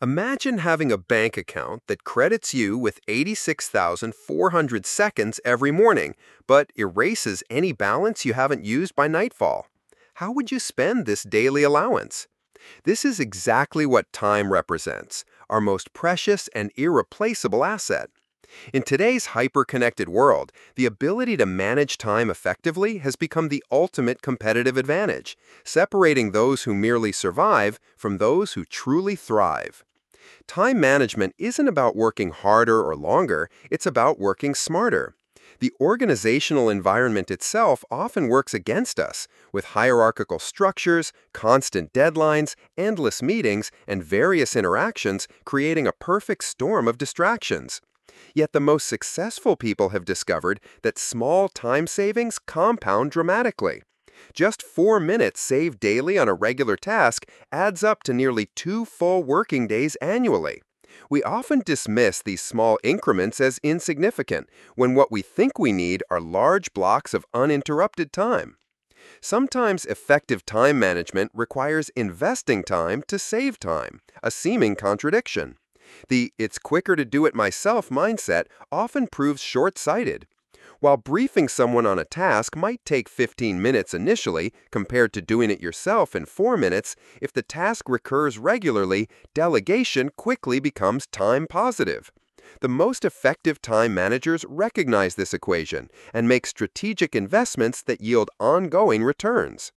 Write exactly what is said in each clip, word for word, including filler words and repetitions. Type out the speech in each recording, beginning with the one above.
Imagine having a bank account that credits you with eighty-six thousand four hundred seconds every morning, but erases any balance you haven't used by nightfall. How would you spend this daily allowance? This is exactly what time represents, our most precious and irreplaceable asset. In today's hyper-connected world, the ability to manage time effectively has become the ultimate competitive advantage, separating those who merely survive from those who truly thrive. Time management isn't about working harder or longer, it's about working smarter. The organizational environment itself often works against us, with hierarchical structures, constant deadlines, endless meetings, and various interactions creating a perfect storm of distractions. Yet the most successful people have discovered that small time savings compound dramatically. Just four minutes saved daily on a regular task adds up to nearly two full working days annually. We often dismiss these small increments as insignificant, when what we think we need are large blocks of uninterrupted time. Sometimes effective time management requires investing time to save time, a seeming contradiction. The "it's quicker to do it myself" mindset often proves short-sighted. While briefing someone on a task might take fifteen minutes initially compared to doing it yourself in four minutes, if the task recurs regularly, delegation quickly becomes time positive. The most effective time managers recognize this equation and make strategic investments that yield ongoing returns.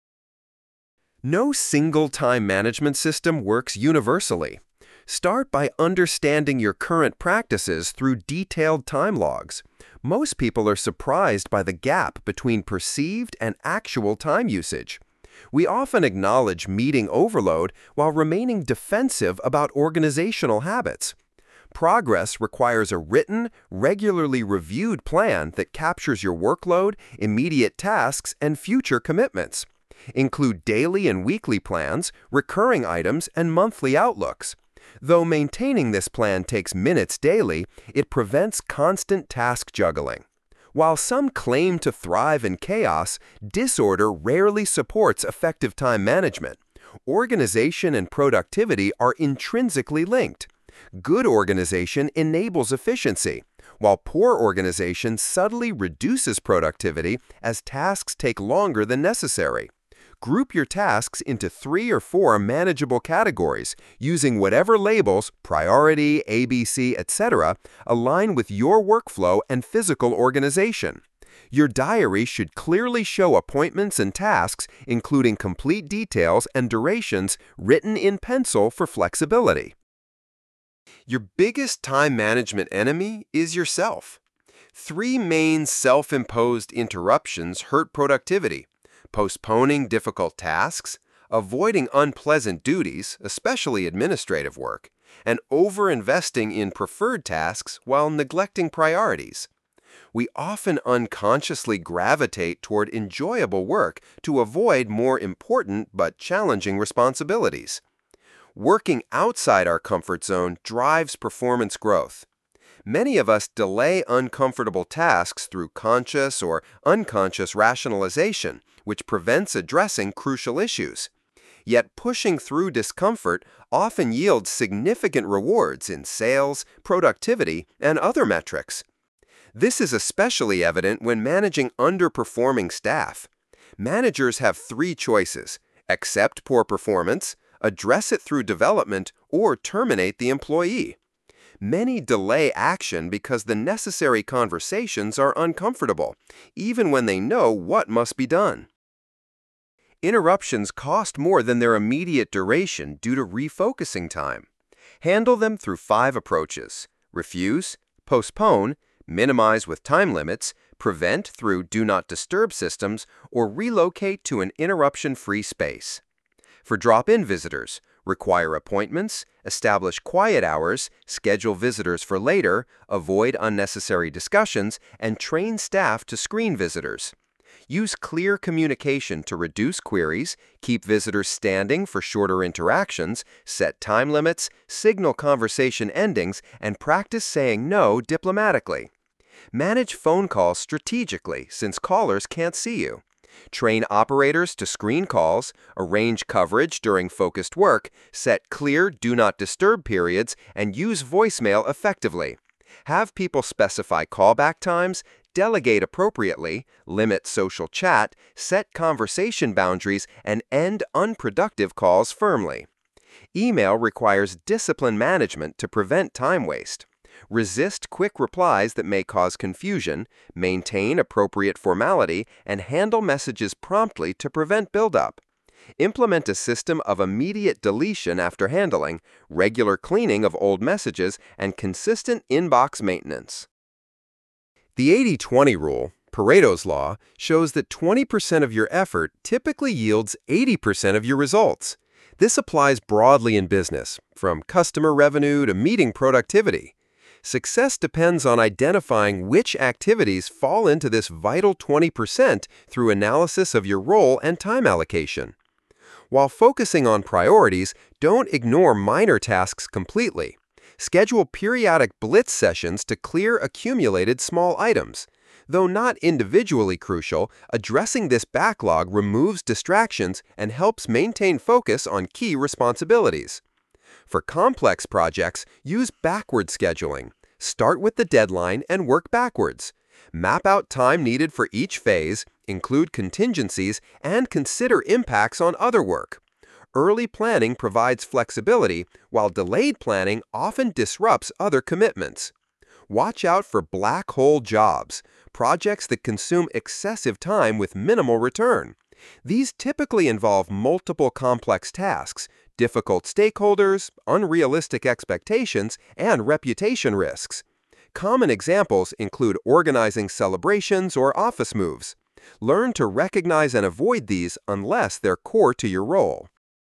No single time management system works universally. Start by understanding your current practices through detailed time logs. Most people are surprised by the gap between perceived and actual time usage. We often acknowledge meeting overload while remaining defensive about organizational habits. Progress requires a written, regularly reviewed plan that captures your workload, immediate tasks, and future commitments. Include daily and weekly plans, recurring items, and monthly outlooks. Though maintaining this plan takes minutes daily, it prevents constant task juggling. While some claim to thrive in chaos, disorder rarely supports effective time management. Organization and productivity are intrinsically linked. Good organization enables efficiency, while poor organization subtly reduces productivity as tasks take longer than necessary. Group your tasks into three or four manageable categories using whatever labels, priority, A B C, et cetera, align with your workflow and physical organization. Your diary should clearly show appointments and tasks, including complete details and durations written in pencil for flexibility. Your biggest time management enemy is yourself. Three main self-imposed interruptions hurt productivity: postponing difficult tasks, avoiding unpleasant duties, especially administrative work, and over-investing in preferred tasks while neglecting priorities. We often unconsciously gravitate toward enjoyable work to avoid more important but challenging responsibilities. Working outside our comfort zone drives performance growth. Many of us delay uncomfortable tasks through conscious or unconscious rationalization, which prevents addressing crucial issues. Yet pushing through discomfort often yields significant rewards in sales, productivity, and other metrics. This is especially evident when managing underperforming staff. Managers have three choices: accept poor performance, address it through development, or terminate the employee. Many delay action because the necessary conversations are uncomfortable, even when they know what must be done. Interruptions cost more than their immediate duration due to refocusing time. Handle them through five approaches: refuse, postpone, minimize with time limits, prevent through do not disturb systems, or relocate to an interruption-free space. For drop-in visitors, require appointments, establish quiet hours, schedule visitors for later, avoid unnecessary discussions, and train staff to screen visitors. Use clear communication to reduce queries, keep visitors standing for shorter interactions, set time limits, signal conversation endings, and practice saying no diplomatically. Manage phone calls strategically since callers can't see you. Train operators to screen calls, arrange coverage during focused work, set clear do not disturb periods, and use voicemail effectively. Have people specify callback times, delegate appropriately, limit social chat, set conversation boundaries, and end unproductive calls firmly. Email requires discipline management to prevent time waste. Resist quick replies that may cause confusion, maintain appropriate formality, and handle messages promptly to prevent buildup. Implement a system of immediate deletion after handling, regular cleaning of old messages, and consistent inbox maintenance. The eighty twenty rule, Pareto's law, shows that twenty percent of your effort typically yields eighty percent of your results. This applies broadly in business, from customer revenue to meeting productivity. Success depends on identifying which activities fall into this vital twenty percent through analysis of your role and time allocation. While focusing on priorities, don't ignore minor tasks completely. Schedule periodic blitz sessions to clear accumulated small items. Though not individually crucial, addressing this backlog removes distractions and helps maintain focus on key responsibilities. For complex projects, use backward scheduling. Start with the deadline and work backwards. Map out time needed for each phase, include contingencies, and consider impacts on other work. Early planning provides flexibility, while delayed planning often disrupts other commitments. Watch out for black hole jobs, projects that consume excessive time with minimal return. These typically involve multiple complex tasks, difficult stakeholders, unrealistic expectations, and reputation risks. Common examples include organizing celebrations or office moves. Learn to recognize and avoid these unless they're core to your role.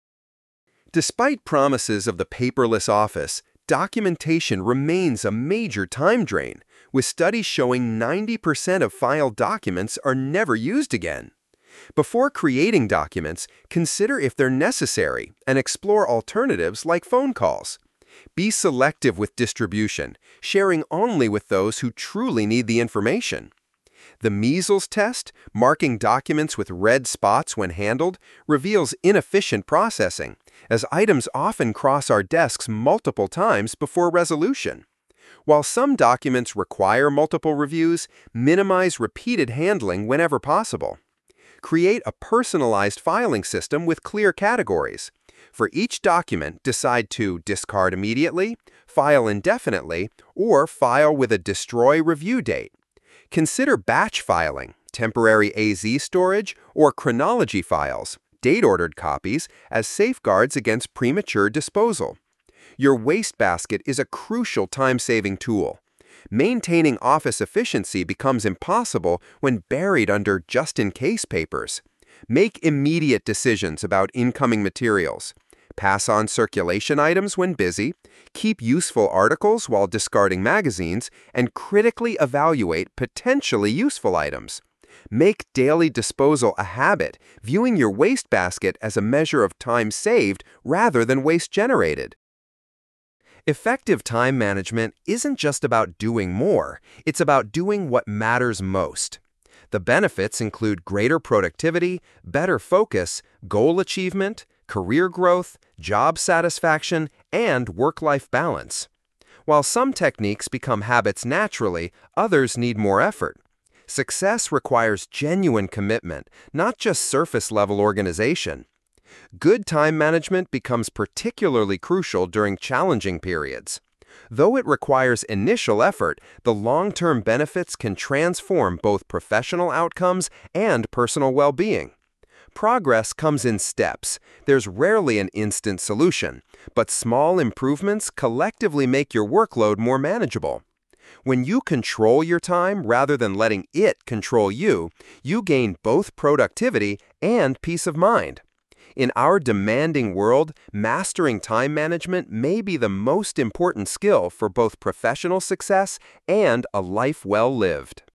Despite promises of the paperless office, documentation remains a major time drain, with studies showing ninety percent of filed documents are never used again. Before creating documents, consider if they're necessary and explore alternatives like phone calls. Be selective with distribution, sharing only with those who truly need the information. The measles test, marking documents with red spots when handled, reveals inefficient processing, as items often cross our desks multiple times before resolution. While some documents require multiple reviews, minimize repeated handling whenever possible. Create a personalized filing system with clear categories. For each document, decide to discard immediately, file indefinitely, or file with a destroy review date. Consider batch filing, temporary A Z storage, or chronology files, date-ordered copies, as safeguards against premature disposal. Your wastebasket is a crucial time-saving tool. Maintaining office efficiency becomes impossible when buried under just-in-case papers. Make immediate decisions about incoming materials. Pass on circulation items when busy, keep useful articles while discarding magazines, and critically evaluate potentially useful items. Make daily disposal a habit, viewing your wastebasket as a measure of time saved rather than waste generated. Effective time management isn't just about doing more, it's about doing what matters most. The benefits include greater productivity, better focus, goal achievement, career growth, job satisfaction, and work-life balance. While some techniques become habits naturally, others need more effort. Success requires genuine commitment, not just surface-level organization. Good time management becomes particularly crucial during challenging periods. Though it requires initial effort, the long-term benefits can transform both professional outcomes and personal well-being. Progress comes in steps. There's rarely an instant solution, but small improvements collectively make your workload more manageable. When you control your time rather than letting it control you, you gain both productivity and peace of mind. In our demanding world, mastering time management may be the most important skill for both professional success and a life well lived.